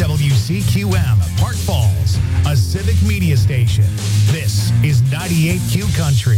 WCQM, Park Falls, a civic media station. This is 98Q Country.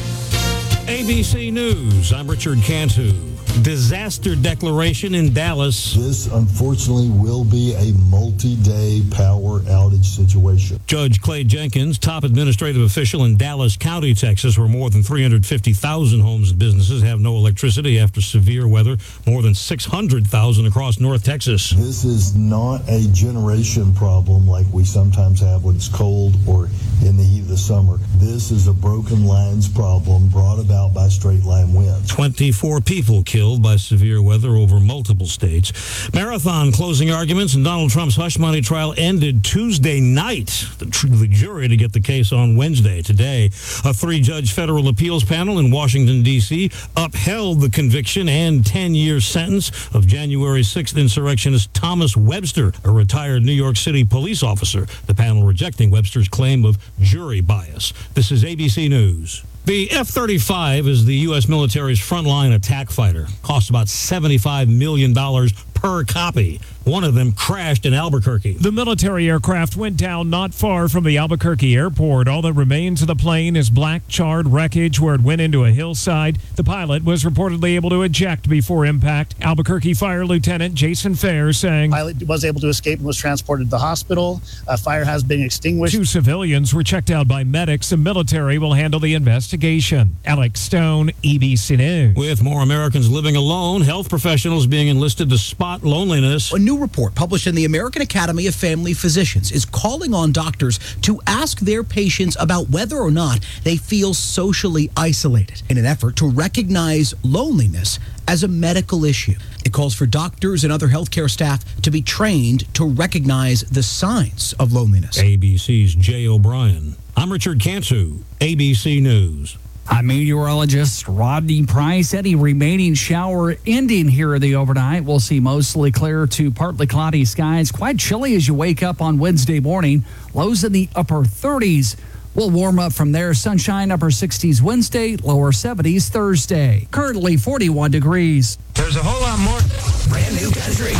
ABC News, I'm Richard Cantu. Disaster declaration in Dallas. This, unfortunately, will be a multi-day power outage situation. Judge Clay Jenkins, top administrative official in Dallas County, Texas, where more than 350,000 homes and businesses have no electricity after severe weather, more than 600,000 across North Texas. This is not a generation problem like we sometimes have when it's cold or in the heat of the summer. This is a broken lines problem brought about by straight line winds. 24 people killed by severe weather over multiple states. Marathon closing arguments in Donald Trump's hush money trial ended Tuesday night. The jury to get the case on Wednesday. Today, a 3-judge federal appeals panel in Washington, D.C. upheld the conviction and 10-year sentence of January 6th insurrectionist Thomas Webster, a retired New York City police officer. The panel rejecting Webster's claim of jury bias. This is ABC News. The F-35 is the U.S. military's frontline attack fighter. Costs about $75 million per copy. One of them crashed in Albuquerque. The military aircraft went down not far from the Albuquerque airport. All that remains of the plane is black charred wreckage where it went into a hillside. The pilot was reportedly able to eject before impact. Albuquerque Fire Lieutenant Jason Fair saying, The pilot was able to escape and was transported to the hospital. Fire has been extinguished. 2 civilians were checked out by medics. The military will handle the investigation. Alex Stone, ABC News. With more Americans living alone, health professionals being enlisted to spot loneliness. A new report published in the American Academy of Family Physicians is calling on doctors to ask their patients about whether or not they feel socially isolated in an effort to recognize loneliness as a medical issue. It calls for doctors and other healthcare staff to be trained to recognize the signs of loneliness. ABC's Jay O'Brien. I'm Richard Cantu, ABC News. I'm meteorologist Rodney Price. Any remaining shower ending here in the overnight. We'll see mostly clear to partly cloudy skies. Quite chilly as you wake up on Wednesday morning. Lows in the upper 30s. We'll warm up from there. Sunshine, upper 60s Wednesday, lower 70s Thursday. Currently 41 degrees. There's a whole lot more. Brand new country.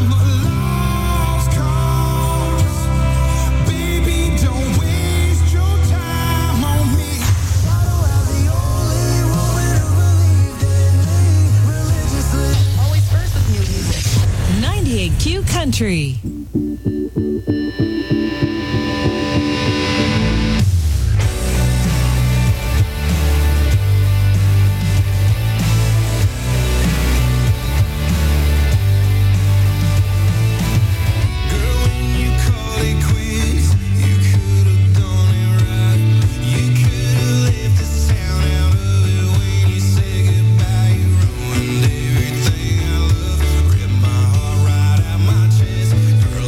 Q Country. Girl,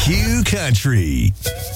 Q Country.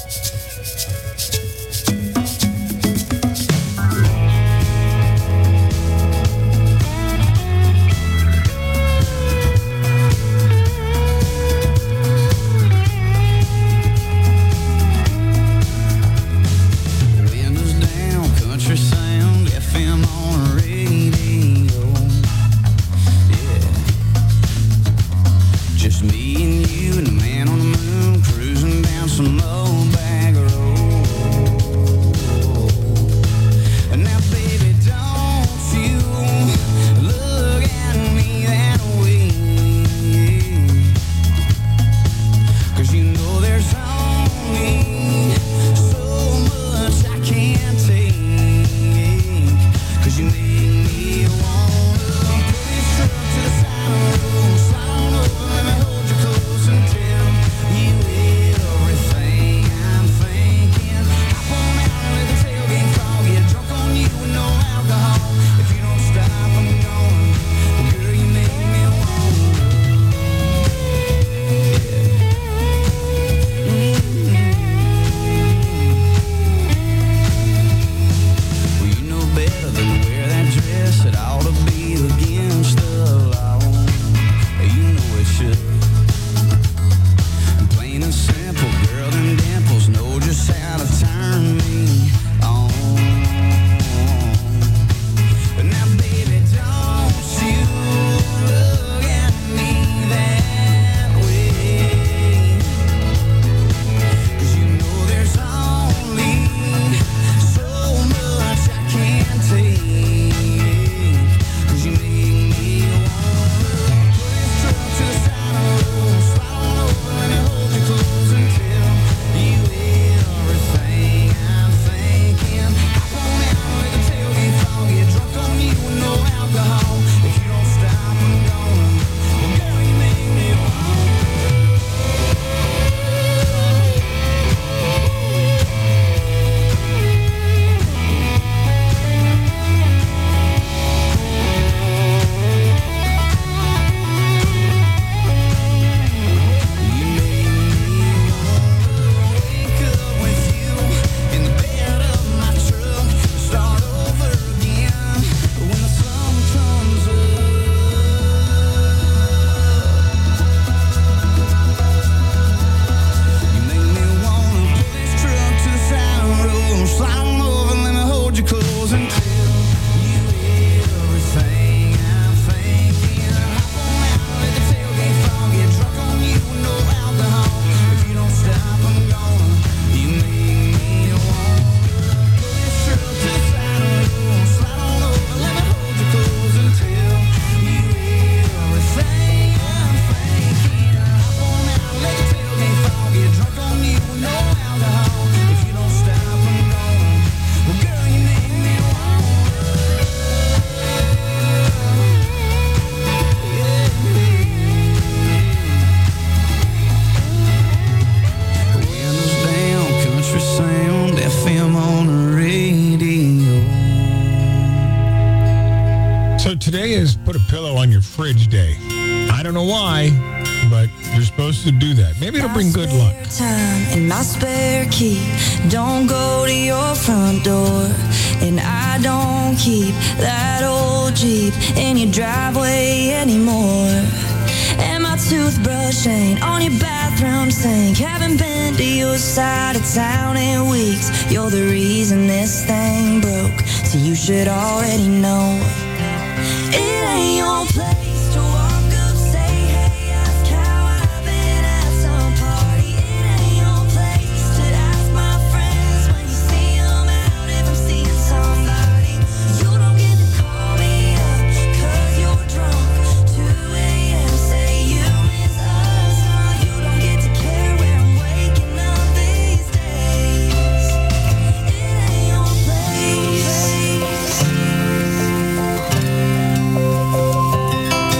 Today is put a pillow on your fridge day. I don't know why, but you're supposed to do that. Maybe it'll bring good luck. Time and my spare key don't go to your front door, and I don't keep that old Jeep in your driveway anymore. And my toothbrush ain't on your bathroom sink. Haven't been to your side of town in weeks. You're the reason this thing broke, so you should already know. It ain't your place to walk up, say, hey, ask how I've been at some party. It ain't your place to ask my friends when you see them out if I'm seeing somebody. You don't get to call me up 'cause you're drunk. 2 a.m. say you miss us. No, you don't get to care where I'm waking up these days. It ain't your place.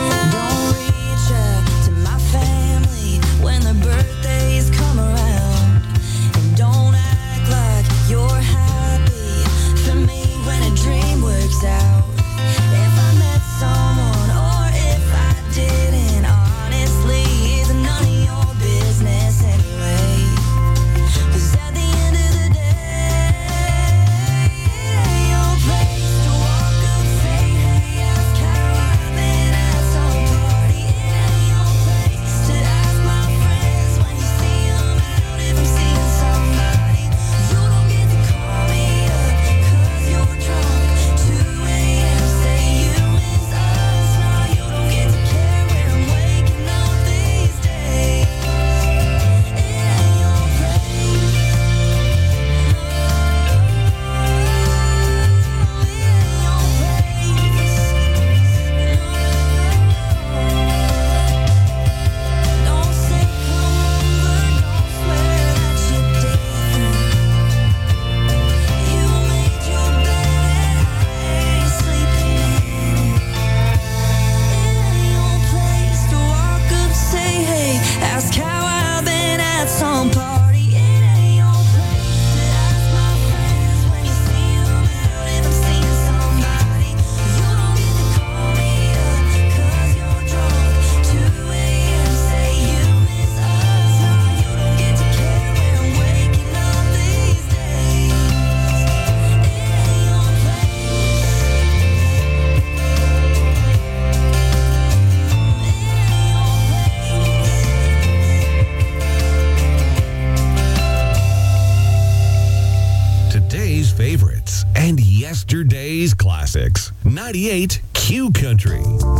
Yesterday's classics. 98 Q Country.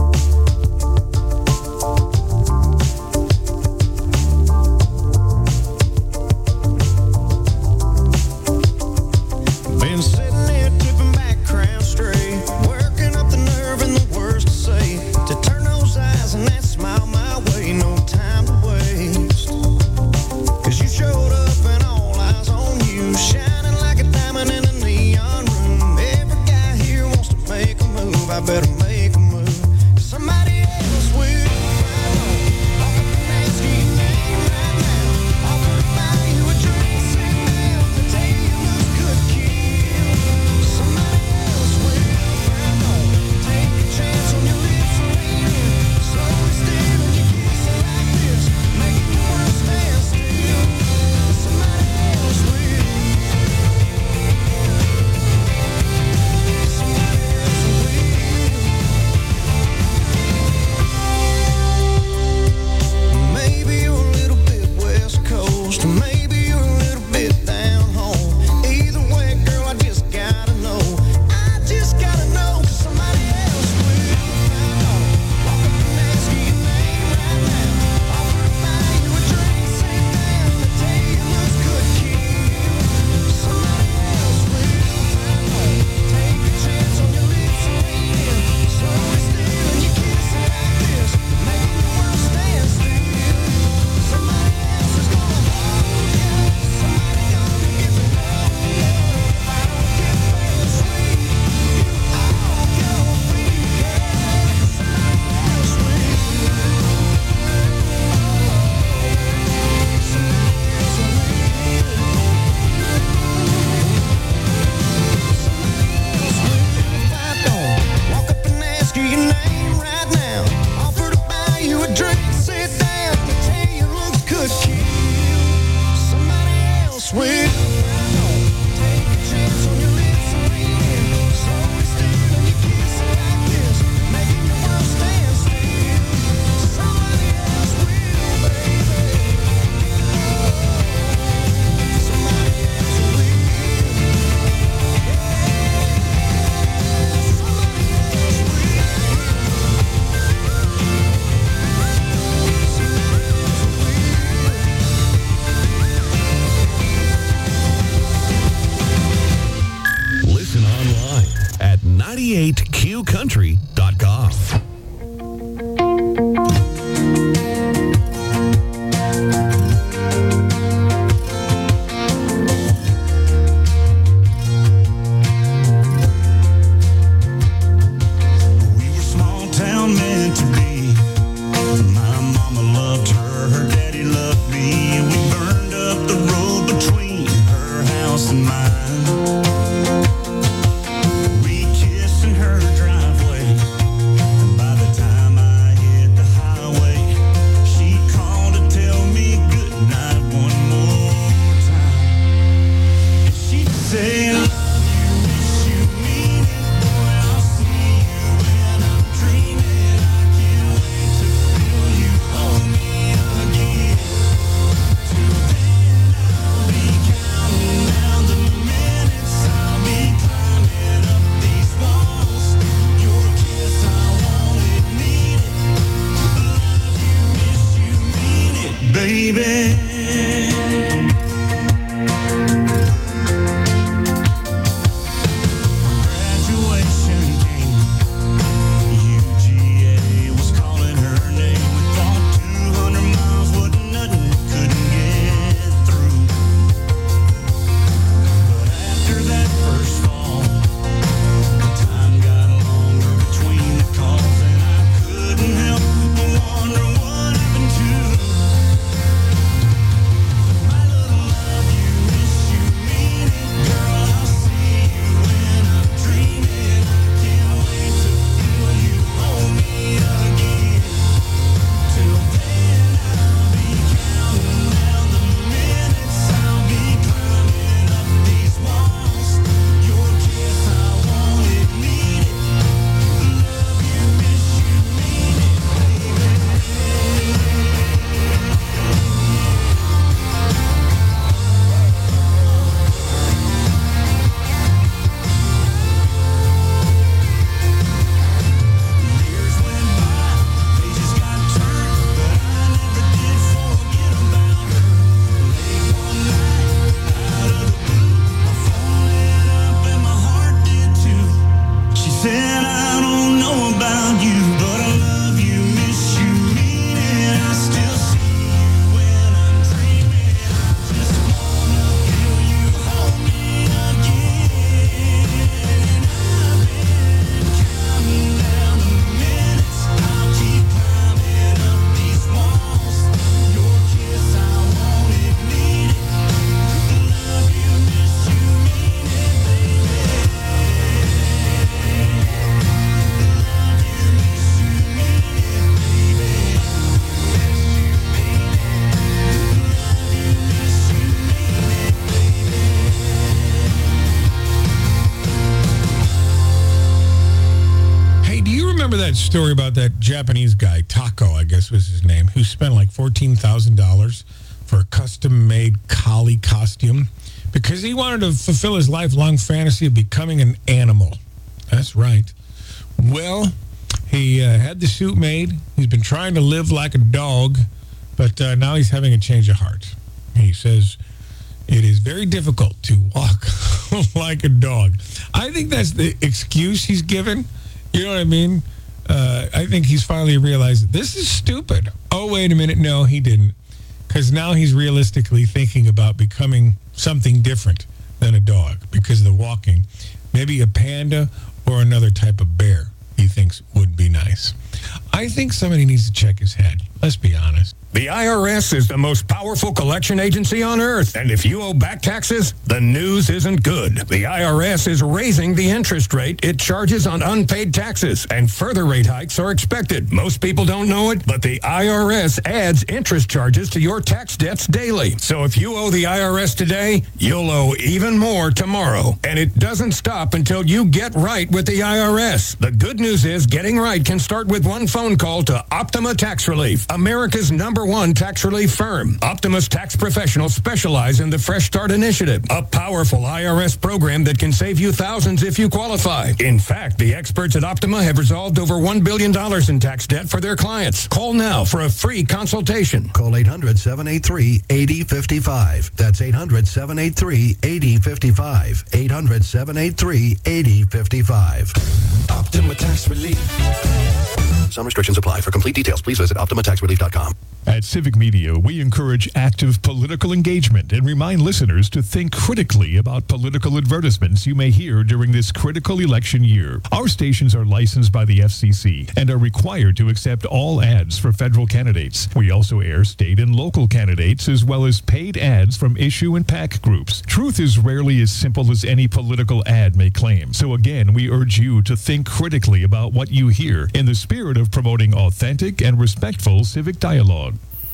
Been sitting there tipping back, crown straight, working up the nerve and the words to say, to turn those eyes and that smile my way, no time to waste. 'Cause you showed up and all eyes on you, shining like a diamond in a neon room. Every guy here wants to make a move, I better make a move. Somebody else will. Walk up and ask you your name right now. Offer to buy you a drink, sit down, to tell you it looks good, kid. Somebody else will. Take a chance on your lips and lean in. Slowly stealing your kisses like this, making the world stand still. Somebody else will. Somebody else will. Maybe you're a little bit West Coast, maybe you're a little bit down home. Either way, girl, I just gotta know. I just gotta know, 'cause somebody else will. Walk up and ask you your name right now. Offer to buy you a drink, sit down, to tell you it looks good, kid. Somebody else will. Take a chance on your lips and lean in. Slowly stealing your kisses like this, making the world stand still. Somebody else is gonna hold you. Somebody gonna give it up. If I don't get real sweet, you all gonna be. Somebody else will. If I don't walk up and ask you your name right now, offer to buy you a drink, sit down, and tell you it looks good, kid. Somebody else will. Take a chance on your lips and lean in. Slowly stealing your kisses like this, making the world stand still. Somebody else will, baby. Somebody else will. Listen online at 98qcountry.com. We were small town meant to be. My mama loved her, her daddy loved me. We burned up the road between her house and mine. We kissed in her driveway. that story about that Japanese guy, Taco, I guess was his name, who spent like $14,000 for a custom-made collie costume because he wanted to fulfill his lifelong fantasy of becoming an animal. That's right. Well, he had the suit made. He's been trying to live like a dog, but now he's having a change of heart. He says it is very difficult to walk like a dog. I think that's the excuse he's given. You know what I mean? I think he's finally realized this is stupid. Oh, wait a minute. No, he didn't. Because now he's realistically thinking about becoming something different than a dog because of the walking. Maybe a panda or another type of bear he thinks would be nice. I think somebody needs to check his head. Let's be honest. The IRS is the most powerful collection agency on earth, and if you owe back taxes, the news isn't good. The IRS is raising the interest rate it charges on unpaid taxes, and further rate hikes are expected. Most people don't know it, but the IRS adds interest charges to your tax debts daily. So if you owe the IRS today, you'll owe even more tomorrow. And it doesn't stop until you get right with the IRS. The good news is getting right can start with one phone call to Optima Tax Relief, America's #1 tax relief firm. Optima's tax professionals specialize in the Fresh Start Initiative, a powerful IRS program that can save you thousands if you qualify. In fact, the experts at Optima have resolved over $1 billion in tax debt for their clients. Call now for a free consultation. Call 800-783-8055. That's 800-783-8055. 800-783-8055. Optima Tax Relief. Some restrictions apply. For complete details, please visit OptimaTaxRelief.com. At Civic Media, we encourage active political engagement and remind listeners to think critically about political advertisements you may hear during this critical election year. Our stations are licensed by the FCC and are required to accept all ads for federal candidates. We also air state and local candidates as well as paid ads from issue and PAC groups. Truth is rarely as simple as any political ad may claim. So again, we urge you to think critically about what you hear in the spirit of promoting authentic and respectful civic dialogue.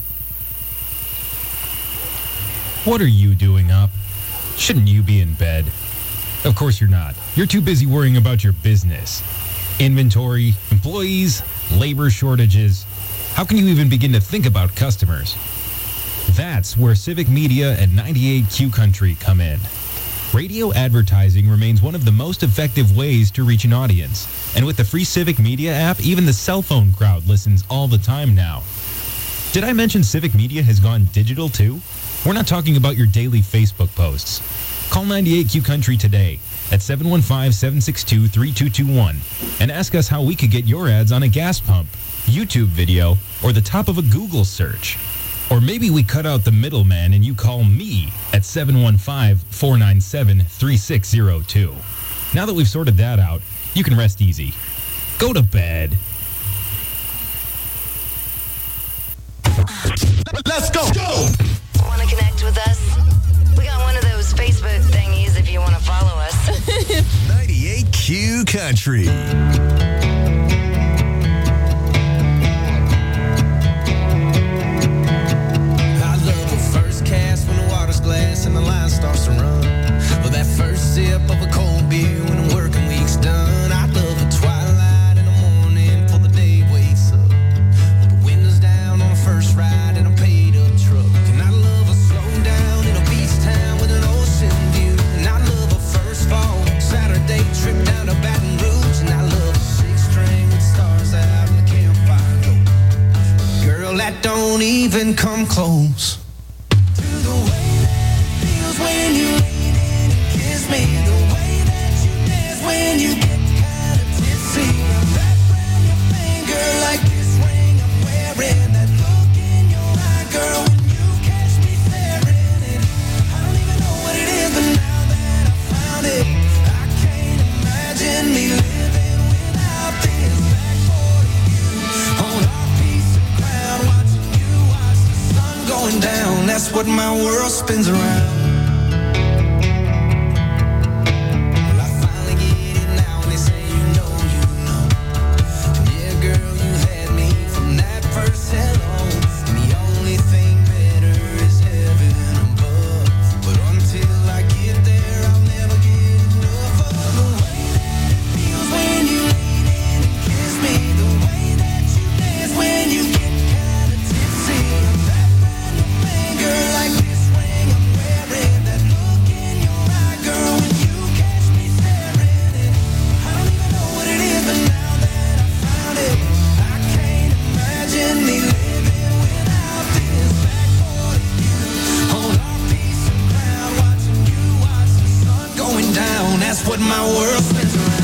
What are you doing up? Shouldn't you be in bed? Of course you're not. You're too busy worrying about your business. Inventory, employees, labor shortages. How can you even begin to think about customers? That's where Civic Media and 98Q Country come in. Radio advertising remains one of the most effective ways to reach an audience. And with the free Civic Media app, even the cell phone crowd listens all the time now. Did I mention Civic Media has gone digital too? We're not talking about your daily Facebook posts. Call 98Q Country today at 715-762-3221 and ask us how we could get your ads on a gas pump, YouTube video, or the top of a Google search. Or maybe we cut out the middleman and you call me at 715-497-3602. Now that we've sorted that out, you can rest easy. Go to bed. Let's go! Want to connect with us? We got one of those Facebook thingies if you want to follow us. 98Q Country. I love the first cast when the water's glass and the line starts to run. Or that first sip of a cold beer when the working week's done. I love the twilight in the morning before the day wakes up. With the windows down on the first ride in a paid up truck. And I love a slow down in a beach town with an ocean view. And I love a first fall Saturday trip down to Baton Rouge. And I love a six string with stars out in the campfire glow. Girl, that don't even come close to the way that it feels when you lean in and kiss me. The way that you dance when you get kind of tipsy. Wrap around your finger like this ring I'm wearing. That look in your eye, girl, when you catch me staring. And I don't even know what it is, but now that I found it, I can't imagine me living without this. Back for you on our piece of ground, watching you watch the sun going down. That's what my world spins around. Well, I finally get it now, and they say you know. And yeah, girl, you had me from that first hello. And the only thing better is heaven above. But until I get there, I'll never get enough of the way that it feels when you lean in and kiss me. The my world spins around.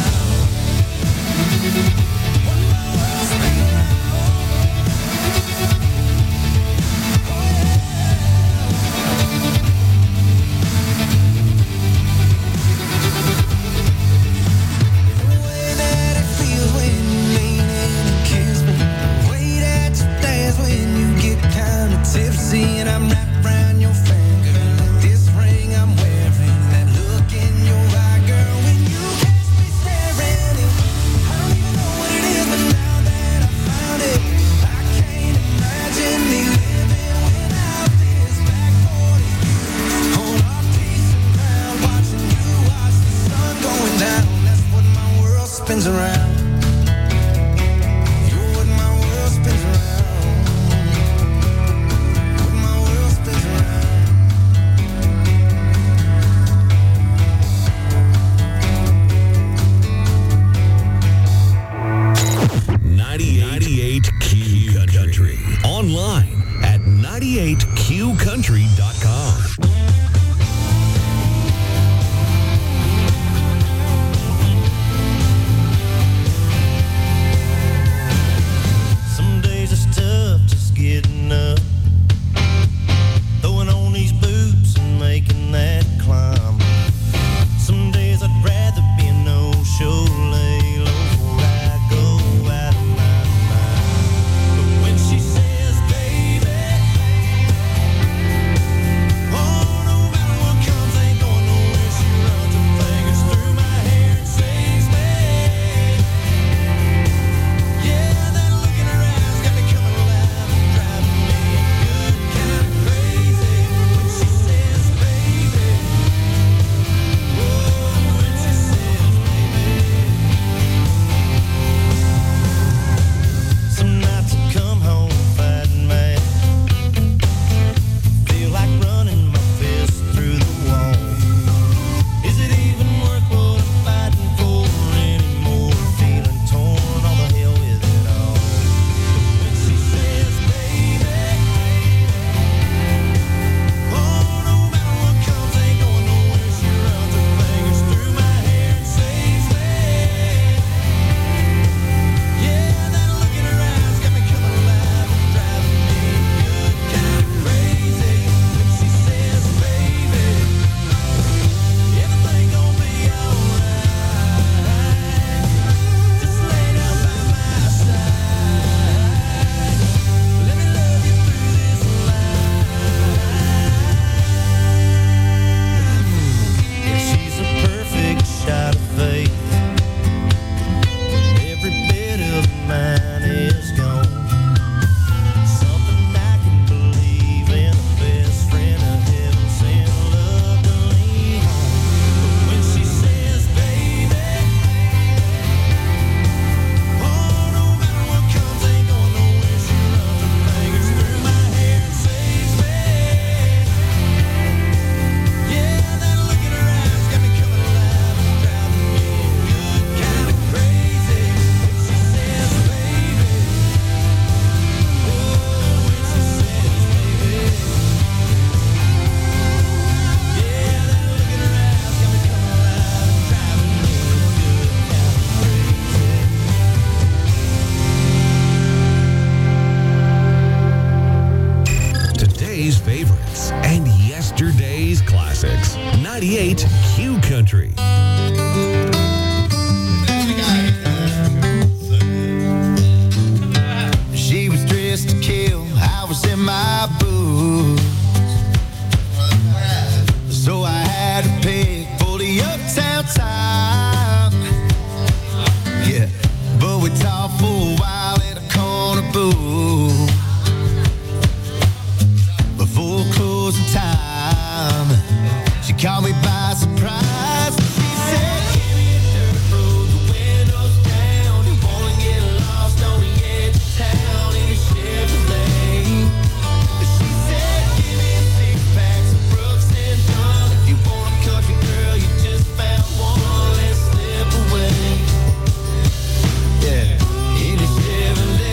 Tipsy and I'm wrapped around your finger, like this ring I'm wearing, that look in your eye, girl, when you catch me staring. I don't even know what it is, but now that I found it, I can't imagine me living without this. Back 40 on our piece of ground, watching you watch the sun going down. That's what my world spins around. You're what my world spins around. 98 Q Country. Online at 98qcountry.com. Some days it's tough just getting up, throwing on these boots and making that climb. Some days I'd rather be a no-show, lay low before I go out of my mind. But when she says, baby, oh, no matter what comes, ain't going nowhere. She runs her fingers through my hair and sings me. Yeah, that look in her eyes got me coming alive and driving me good kind of crazy. When she says, baby, oh, when she says, baby. Some nights I come home fighting mad, feel like running my fist through the wall. Is it even worth what I'm fighting for anymore? Feeling torn, all the hell with it all. When she says, baby, oh, no matter what comes, ain't going nowhere. She runs her fingers through my hair and saves me. Yeah, that look in her eyes got me coming alive and driving me good kind of crazy. When she says, baby, everything gon' be alright. Just lay down by my side. Let me love you through this life. Yeah, she's a perfect shot of faith. Every bit of mine is gone. Something I can believe in, the best friend of heaven sent love to lean on. But when she says, baby, oh, no matter what comes, ain't going nowhere. She runs her fingers through my hair and saves me. Yeah, that look in her eyes got me coming alive and driving me good kind of crazy. When she says, baby, oh, when she says, baby, yeah, that look in her eyes got me coming alive and driving me good kind of crazy. Today's favorites and yesterday's classics. 98 Q Country. She was dressed to kill, I was in my boots. So I had to pick for the uptown time. Yeah, but we talked for a while at a corner booth. Before closing time, she caught me by surprise. She said, give me a dirt road, the windows down. You wanna get lost on the edge of town in a Chevrolet. She said, give me a six-pack, some Brooks and Dunn. If you want a country girl, you just found one, let's slip away. Yeah, in a Chevrolet.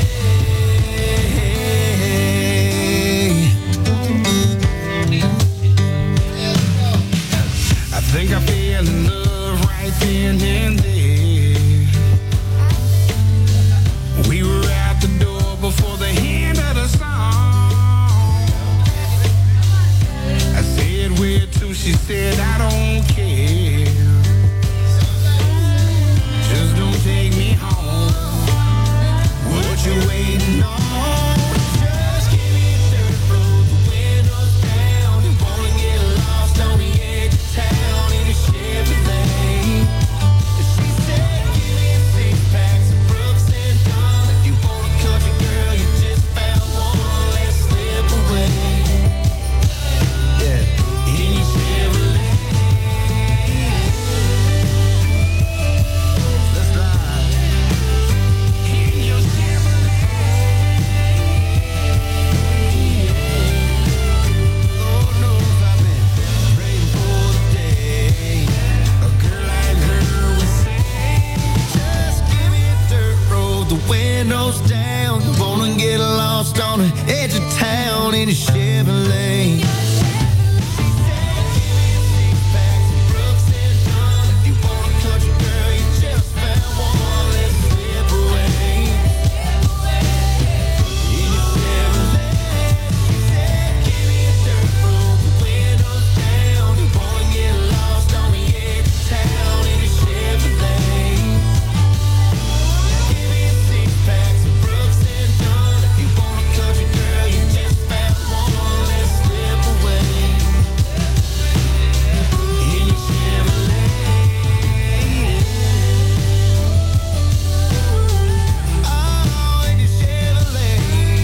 I think I feel she said, I don't care. Just don't take me home. What you waiting on? Just give me a dirt road, the windows down. You wanna get lost on the edge of town in a Chevrolet. She said, give me a six-pack, some Brooks and Dunn. If you want a country girl, you just found one. Let's slip away. Yeah, in your Chevrolet. Let's ride. In your Lord knows I've been praying for the day a girl like her would say, just give me a dirt road, the windows down. Wanna get lost on the edge of town in a Chevrolet. She said, give me a six-pack, some Brooks and Dunn. If you want a country girl, you just found one. Let's slip away. In your Chevrolet. She said, give me a dirt road, the windows down. You wanna get lost on the edge of town in a Chevrolet. Give me a six-pack, some Brooks and Dunn. If you want a country girl, you just found one. Let's slip away. In your Chevrolet. Oh, in your Chevrolet.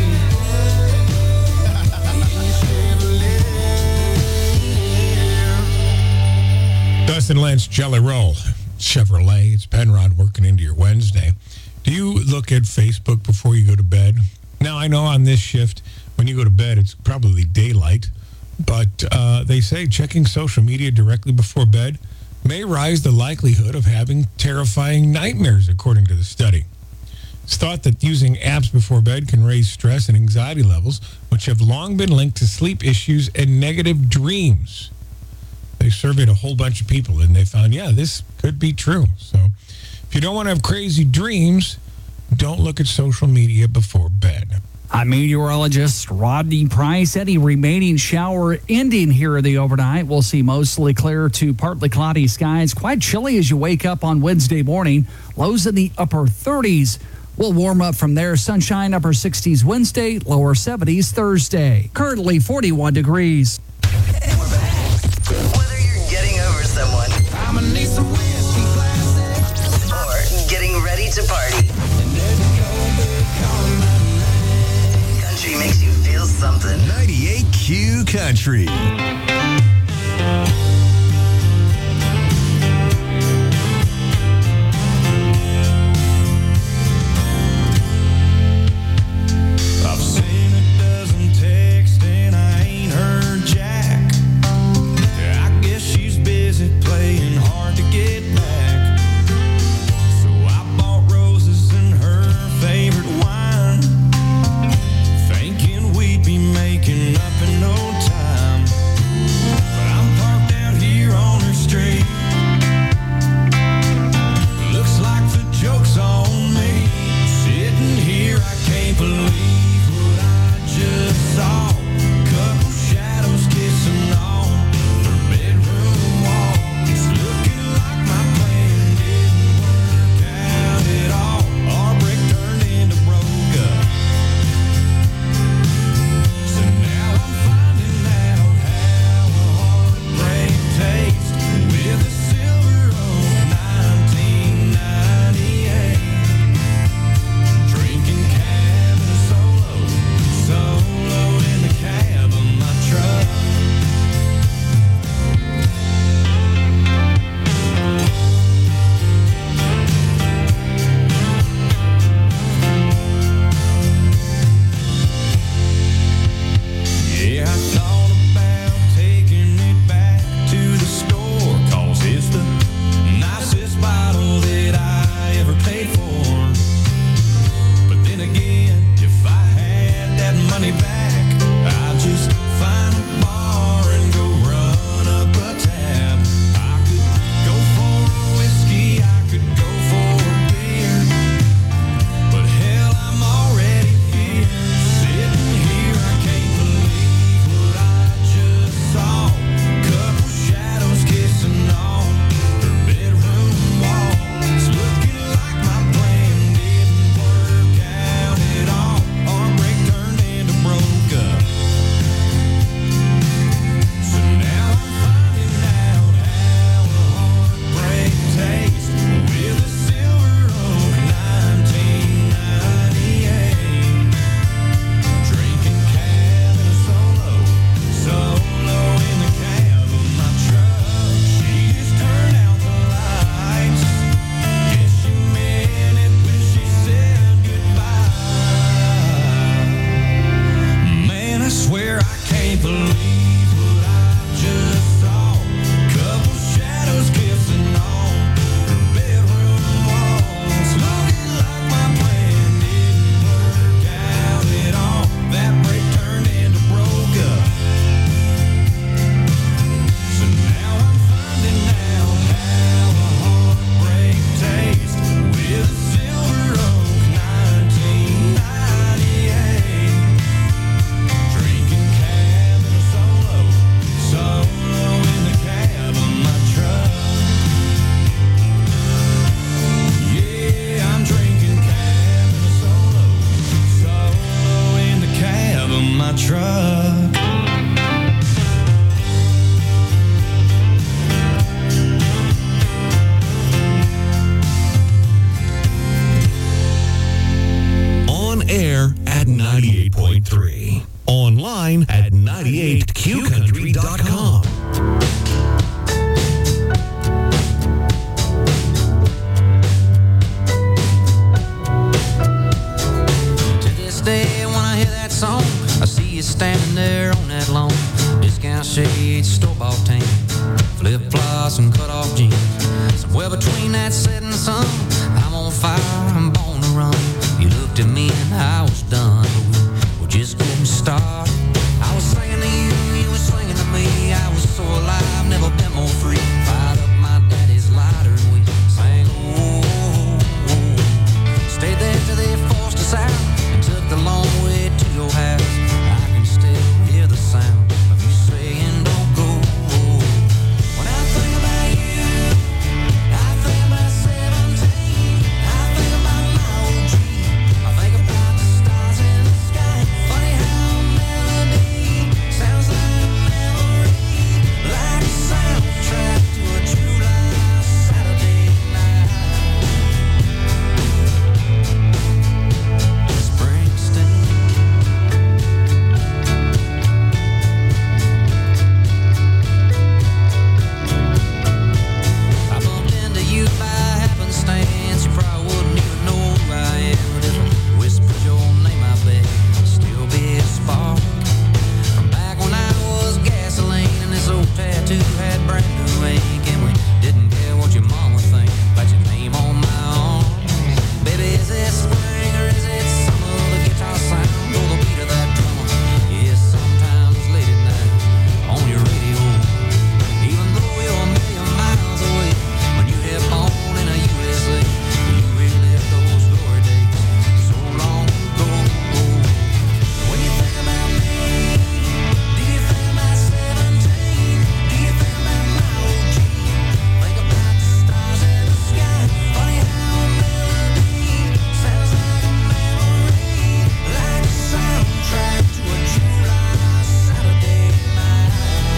Dustin Lynch, Jelly Roll, Chevrolet. It's Penrod working into your Wednesday. Do you look at Facebook before you go to bed? Now, I know on this shift, when you go to bed, it's probably daylight, but they say checking social media directly before bed may rise the likelihood of having terrifying nightmares, according to the study. It's thought that using apps before bed can raise stress and anxiety levels, which have long been linked to sleep issues and negative dreams. They surveyed a whole bunch of people, and they found, yeah, this could be true. So if you don't want to have crazy dreams, don't look at social media before bed. I'm meteorologist Rodney Price. Any remaining shower ending here in the overnight. We'll see mostly clear to partly cloudy skies. Quite chilly as you wake up on Wednesday morning. Lows in the upper 30s. We'll warm up from there. Sunshine, upper 60s Wednesday, lower 70s Thursday. Currently 41 degrees. Whether you're getting over someone I'ma need some whiskey classic. or getting ready to party, country makes you feel something. 98Q Country. I've seen a dozen texts and I ain't heard jack. I guess she's busy playing hard to get back. So I bought roses and her favorite wine, thinking we'd be making up in no time. 98.3. Online at 98qcountry.com. To this day, when I hear that song, I see you standing there on that lawn. Discount shades, store-bought tan, flip-flops and cut-off jeans. Somewhere between that setting sun, I'm on fire, I'm born to run. You looked at me and I was done, but we just couldn't start. I was singing to you, you were singing to me. I was so alive, never been more free. Fired up my daddy's lighter and we sang, oh, oh, oh. Stayed there till they forced us out and took the long way to your house. I can still hear the sound of you saying, don't go. When I think about you, I think about 17. I think about my old dream. I think about the stars in the sky. Funny how a melody sounds like a memory, like a soundtrack to a July Saturday night. Springsteen. I bumped into you by happenstance. You probably wouldn't even know who I am. But if I whispered your name, I bet it'd still be a spark. From back when I was gasoline and this old tattoo had brand new ink, and we didn't care what your mama think about your name on my arm. Baby, is it spring or is it summer? The guitar sound or the beat of that drummer? Yeah, sometimes late at night on your radio. Even though you're a million miles away, when you hit born in a USA, you relive those glory days so long ago. When you think about me, do you think about 17? Do you think about my old dream? Think about the stars in the sky. Funny how a melody sounds like a memory, like a soundtrack to a July Saturday night.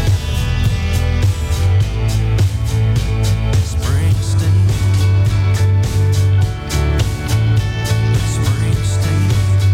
Springsteen. Springsteen.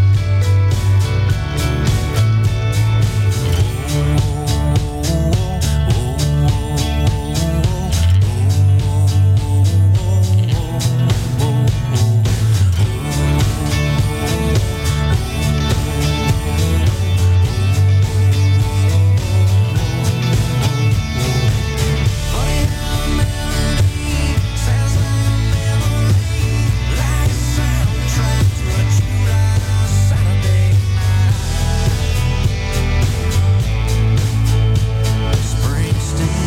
Funny how a melody sounds like a memory, like a soundtrack to a July Saturday night. Springsteen.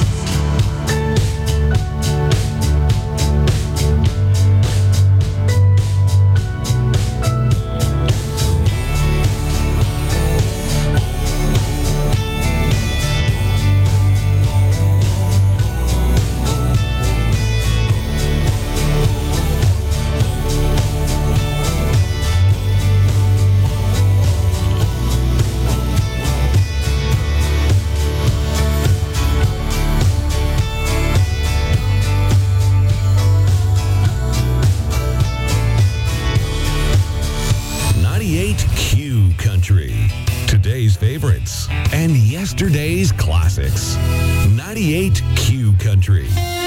Q Country. Today's favorites and yesterday's classics. 98 Q Country.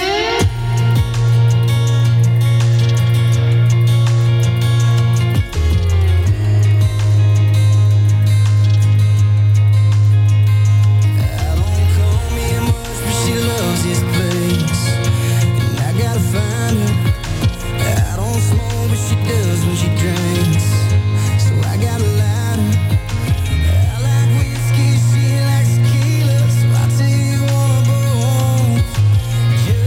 She loves this place, and I gotta find her. I don't smoke, but she does when she drinks, so I gotta light her. I like whiskey, she likes tequila, so I take one or go home.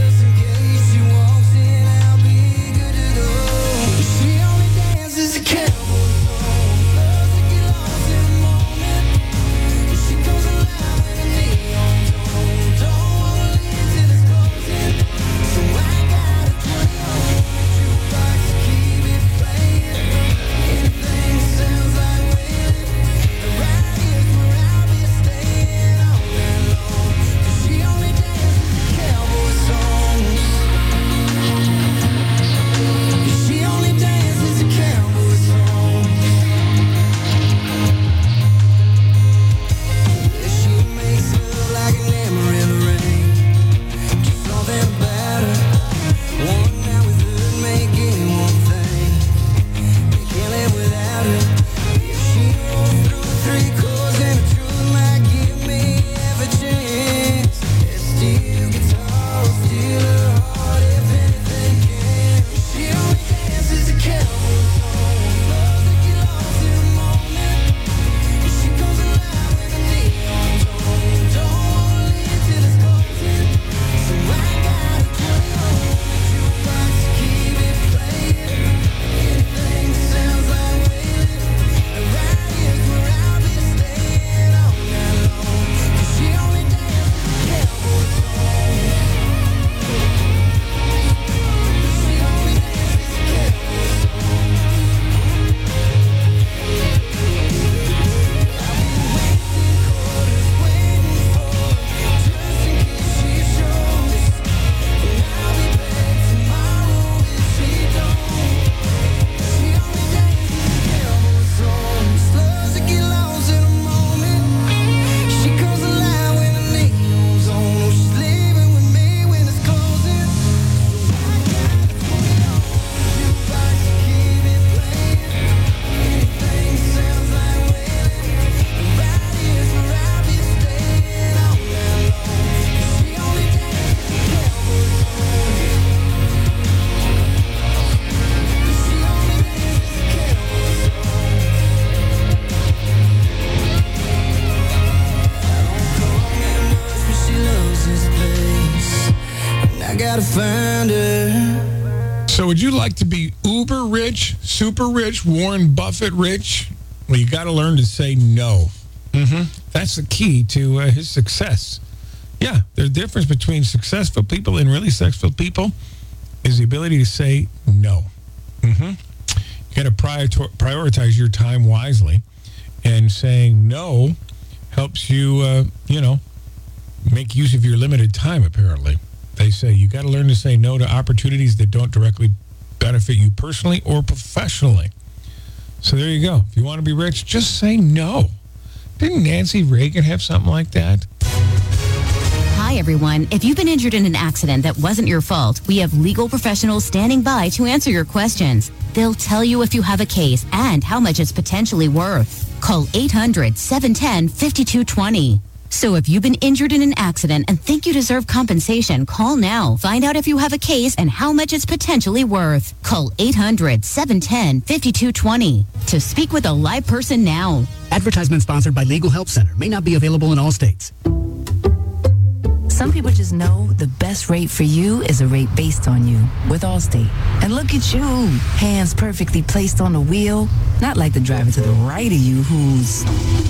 gotta find her. So would you like to be uber rich, super rich, Warren Buffett rich? Well, you got to learn to say no. That's the key to his success. Yeah, the difference between successful people and really successful people is the ability to say no. You got to prioritize your time wisely, and saying no helps you, make use of your limited time, apparently. They say you got to learn to say no to opportunities that don't directly benefit you personally or professionally. So there you go. If you want to be rich, just say no. Didn't Nancy Reagan have something like that? Hi, everyone. If you've been injured in an accident that wasn't your fault, we have legal professionals standing by to answer your questions. They'll tell you if you have a case and how much it's potentially worth. Call 800-710-5220. So if you've been injured in an accident and think you deserve compensation, call now. Find out if you have a case and how much it's potentially worth. Call 800-710-5220 to speak with a live person now. Advertisement sponsored by Legal Help Center. May not be available in all states. Some people just know the best rate for you is a rate based on you with Allstate. And look at you, hands perfectly placed on the wheel. Not like the driver to the right of you who's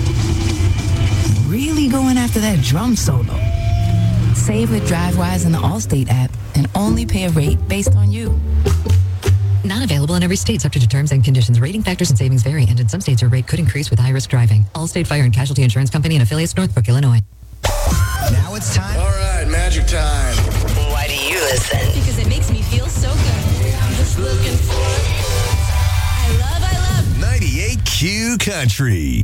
really going after that drum solo. Save with DriveWise in the Allstate app and only pay a rate based on you. Not available in every state, subject to terms and conditions. Rating factors and savings vary, and in some states your rate could increase with high-risk driving. Allstate Fire and Casualty Insurance Company and affiliates, Northbrook, Illinois. Now it's time. All right, magic time. Why do you listen? Because it makes me feel so good. I'm just looking for it. I love 98Q Country.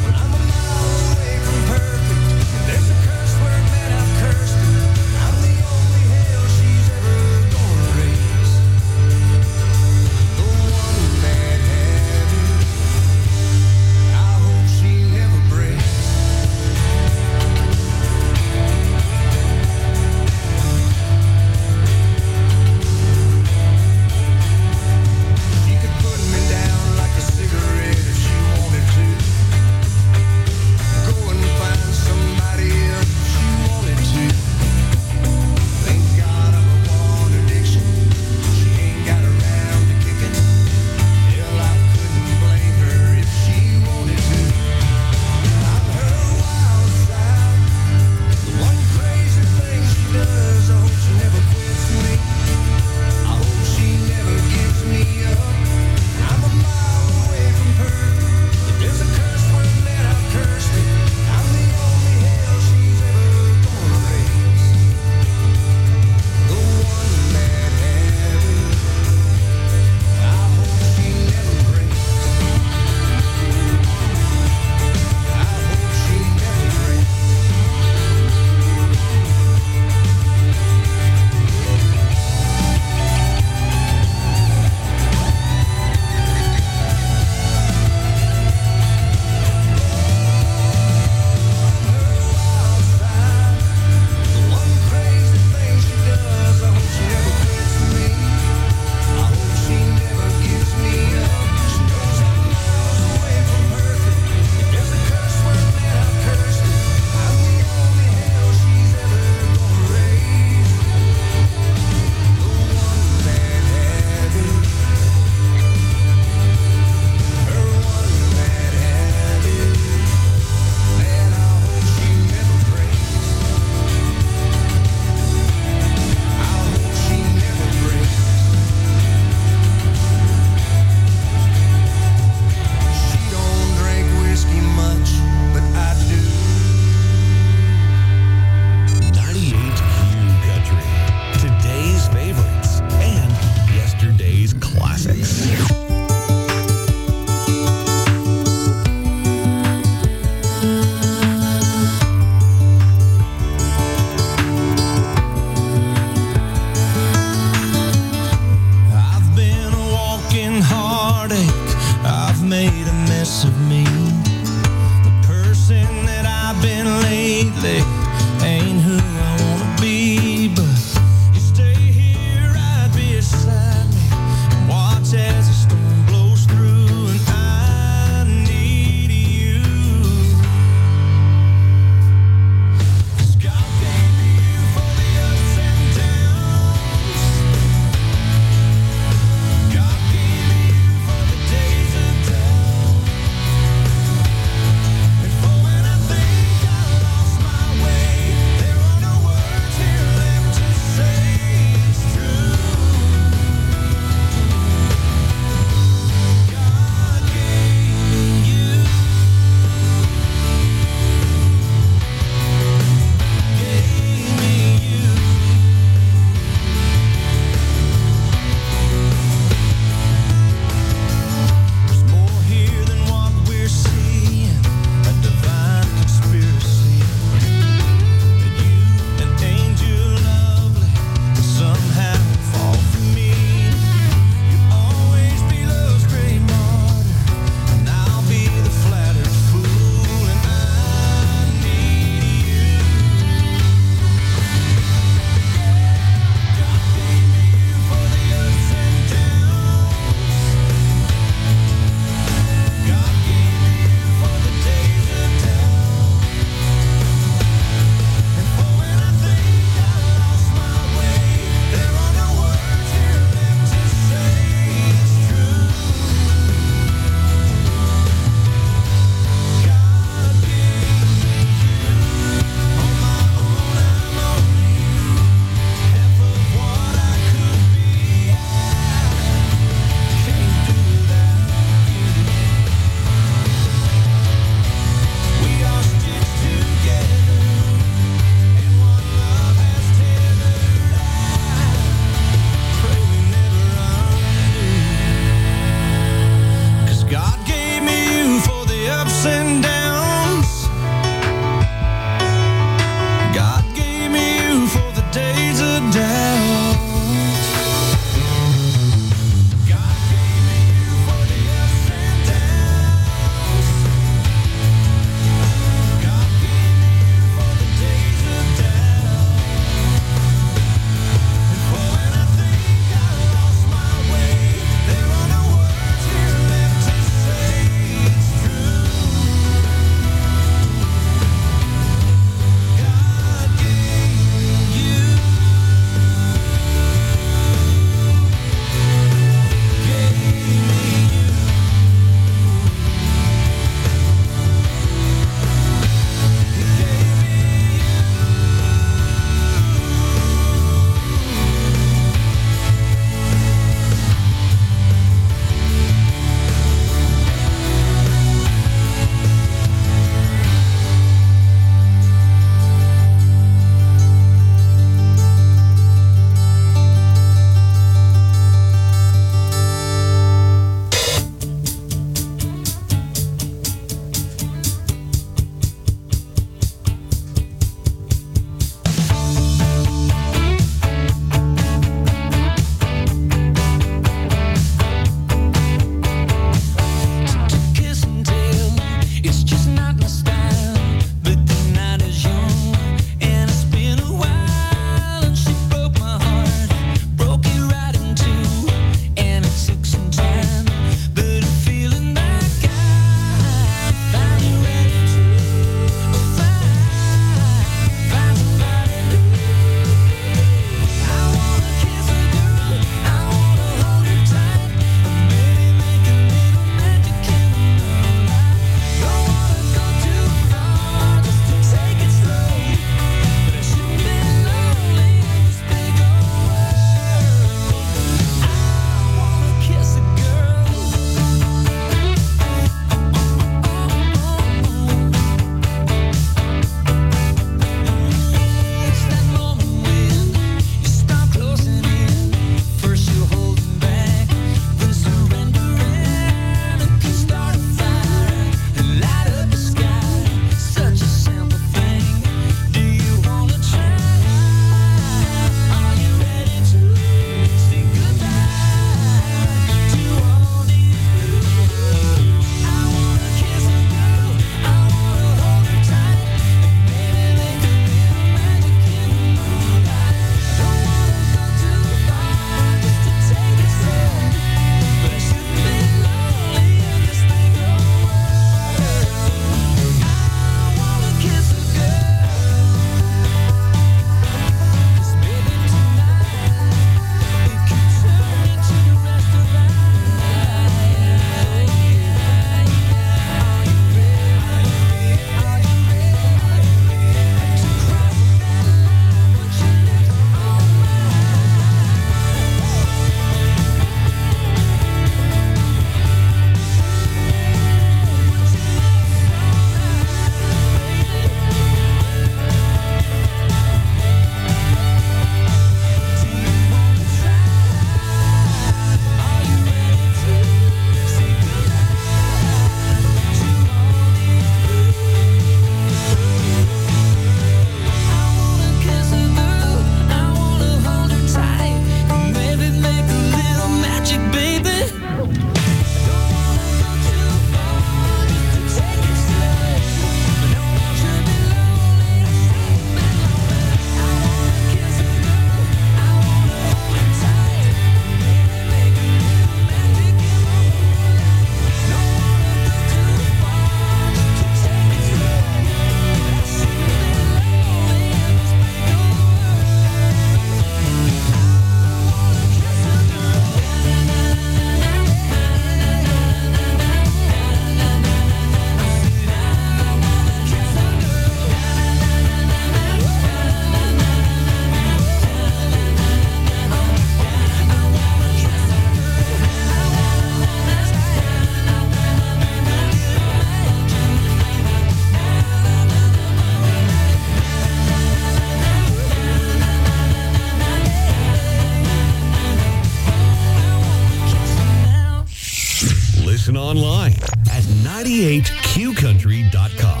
Listen online at 98qcountry.com.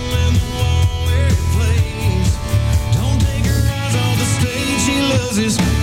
This